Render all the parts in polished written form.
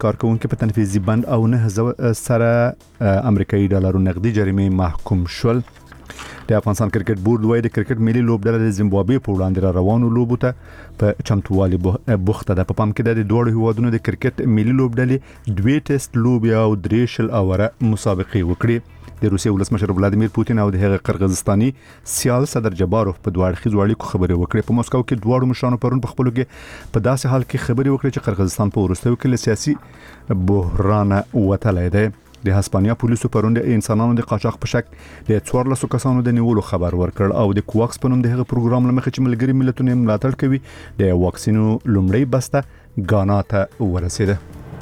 کارکونکو په تنفيذي بند او 9000 سره امریکایي ډالرو نقدي جریمه محکوم شول. د افغانستان کرکټ بورډ وايي د کرکټ ملي لوبډله د زیمبابوې په وړاندې روانو لوبو ته په چمتووالي بوخته ده. په پام کې د دوه هیوادونو د کرکټ ملي لوبډلې 2 ټیسټ لوبي او 3 شل اوره مسابقې وکړي. د روسیې ولسمشر ولادیمیر پوتین او د هغه قرغیزستاني سیال صدر جباروف په دوه اړخیزو اړیکو خبرې وکړې. په مسکو کې دوه مشرانو پرون په خپلو کې په داسې حال کې خبرې وکړې چې قرغیزستان په وروستیو کې له سیاسي بحران وتلی دی. د هسپانیا پولیسو پرون د انسانانو د قاچاق په شک د 14 کسانو د نیولو خبر ورکړ او د کوواکس په نوم د هغه پروګرام لمخې چې ملګري ملتونه ملاتړ کوي د واکسینو لومړی بسته غانا ته ورسېده.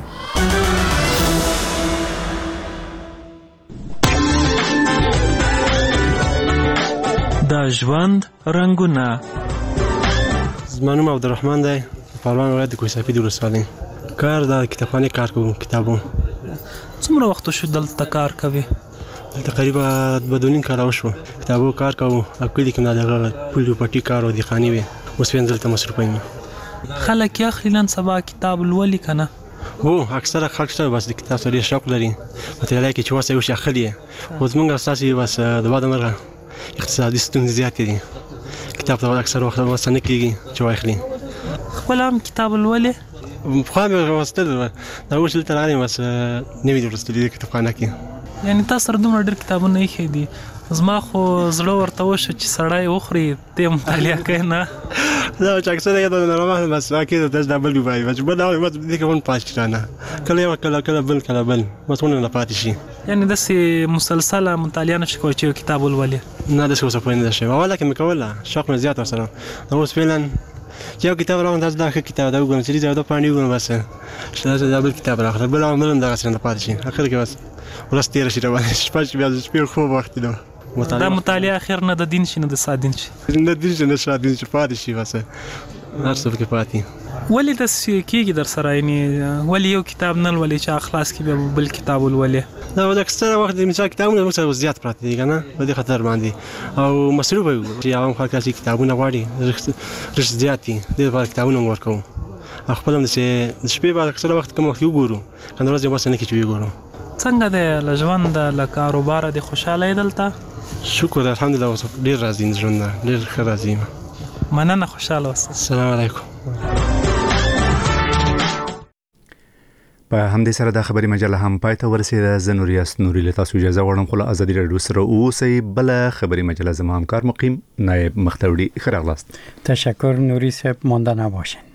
د ژوند رنگونه. زما نوم عبدالرحمن دی، پهلوان ولایت د کوهستان د ولسوالۍ. کار د کتابخانې کار کوم، کتابونه. څومره وخت شو دلته کار کوي؟ تقریبا 2.5 کال وشو. کتابو کار کوم، اکولی کې نه دغه پولیو پټي کار او د خاني وي. اوس وین دلته مصروف یم. خلک یې خلین سبا کتاب لولي کنه؟ هو اکثره خلک ته بس د کتاب سره شوق لري. مطالعه کې چې واسه یو شي خلی. اوس موږ اساسي بس د بعد مرغه اقتصادي ستونزې زیات دي. کتاب ته اکثر وخت وسنه کېږي چې واخلي. خپل هم کتاب لولي؟ خو مې واستل دا اوس تل راغلی بس نوی درستلې د کتابخانه کې. یعنی تاسو سره دومره ډېر کتابونه یې دي. زما خو زړه ورته وشو چې سړی وخوري ته مطالعه کوي نه. دا چې اکثره یې د نړۍ بس واکې د ډبل وای بس بل دا دې کوم پاس کړه کله یو کله بل مسونه نه پاتې شي. یعنی د سي مسلسله مطالعه نشي کوي چې کتاب ولولي؟ نه د څه څه نه شي اوله کې مکوله شوق مې زیات سره. نو اوس فعلا یو کتاب راوند دا کتاب دا وګورم چې دا پاڼې وګورم بس شته دا بل کتاب راخره بل عمل دا څنګه پاتې شي. اخر کې بس ورستیر شي روان شپږ بیا شپږ خو وخت دی. دا مطالعه اخر نه د دین شي نه د سادین شي. نه دین شي نه سادین شي پاتې شي بس هر څه کې پاتې. ولې د کېږي در سره یعنی ولې یو کتاب نه ولې چې اخلاص کې بل کتاب ولولي؟ دا د اکثره وخت د مثال کتابونه موږ سره زیات پراته دي کنه په دې خاطر باندې او مصروف وي چې عوام خلک چې کتابونه غواړي رښت زیات دي د کتابونه ورکو. خپل هم چې شپې بعد اکثره وخت کوم وخت وګورو کنه ورځ بس نه کې چې وګورو. څنګه د ژوند د کاروبار د خوشاله دلته؟ شکر الحمدلله ډیر راضي ژوند ډیر ښه راضي. مننه خوشاله اوسه. السلام علیکم. په همدې سره د خبري مجله هم پای ته ورسېده. زه نوریاس نوري له تاسو اجازه غواړم خو له ازادي رادیو سره اوسئ. بل خبري مجله زما همکار مقیم نایب مختوری خیر اغلاست. تشکر نوری صاحب، مانده نباشین.